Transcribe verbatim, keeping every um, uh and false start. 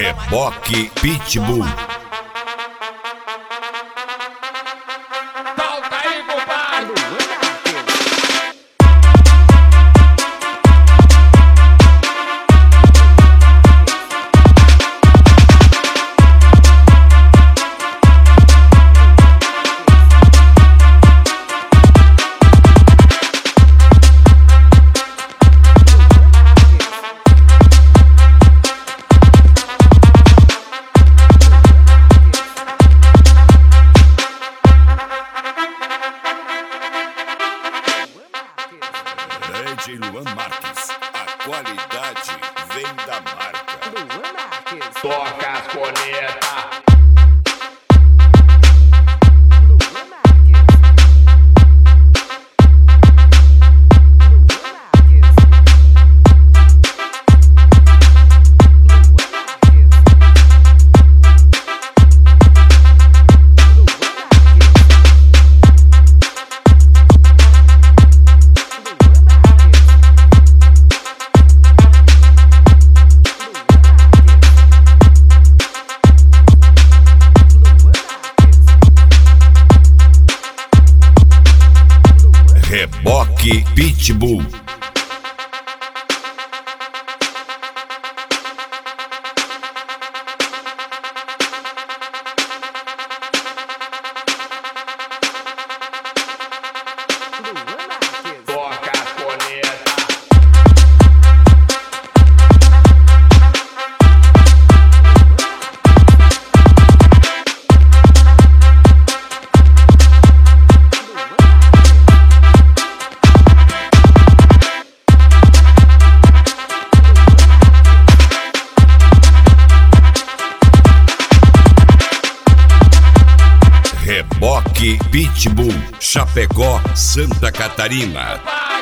Reboque Pitbull. Solta aí, compadre! D J Luan Marques, a qualidade vem da marca. Luan Marques. Toca as cornetas! Luan Marques. Luan Marques. Luan Reboque Pitbull. Toca as cornetas! Reboque Pitbull, Chapecó, Santa Catarina. Vai!